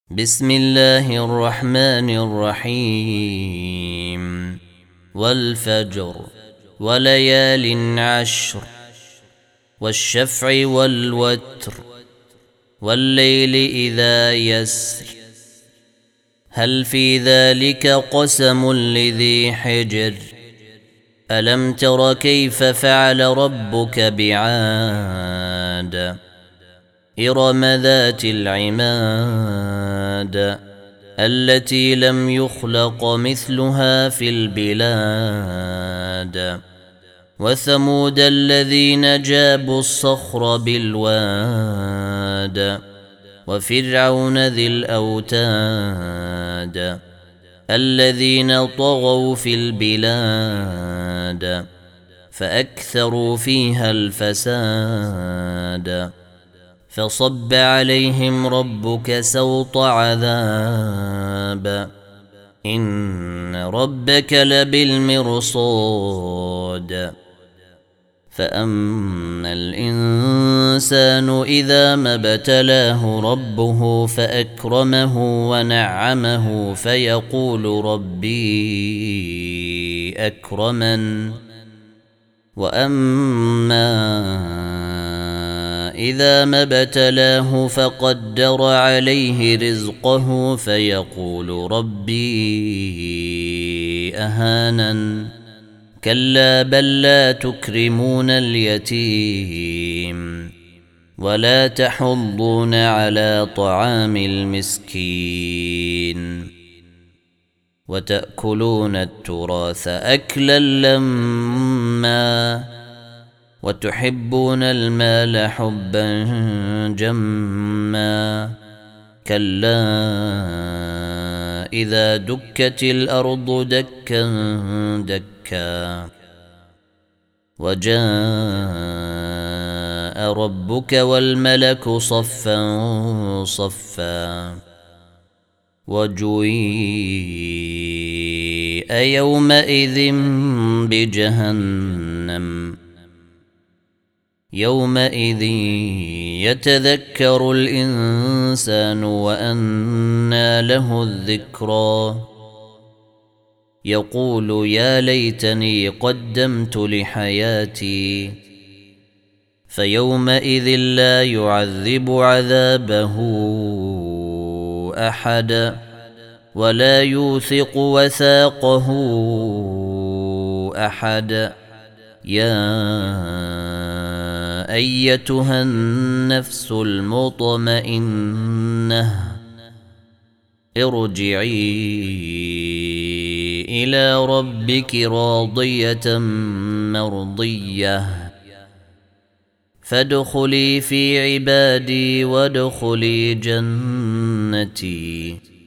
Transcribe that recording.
بسم الله الرحمن الرحيم والفجر وليال عشر والشفع والوتر والليل إذا يسر هل في ذلك قسم لذي حجر ألم تر كيف فعل ربك بعاد إرم ذات العماد التي لم يخلق مثلها في البلاد وثمود الذين جابوا الصخر بالواد وفرعون ذي الأوتاد الذين طغوا في البلاد فأكثروا فيها الفساد فصب عليهم ربك سوط عذاب إن ربك لبالمرصاد فأما الإنسان إذا ما ابتلاه ربه فأكرمه ونعمه فيقول ربي أكرمن وأما إذا ما ابتلاه فقدر عليه رزقه فيقول ربي أهانن كلا بل لا تكرمون اليتيم ولا تحضون على طعام المسكين وتأكلون التراث أكلا لما وتحبون المال حبا جما كلا إذا دكت الأرض دكا دكا وجاء ربك والملك صفا صفا وجيء يومئذ بجهنم يومئذ يتذكر الإنسان وأنى له الذكرى يقول يا ليتني قدمت لحياتي فيومئذ لا يعذب عذابه أحد ولا يوثق وثاقه أحد يا أيتها النفس المطمئنة ارجعي إلى ربك راضية مرضية فادخلي في عبادي وادخلي جنتي.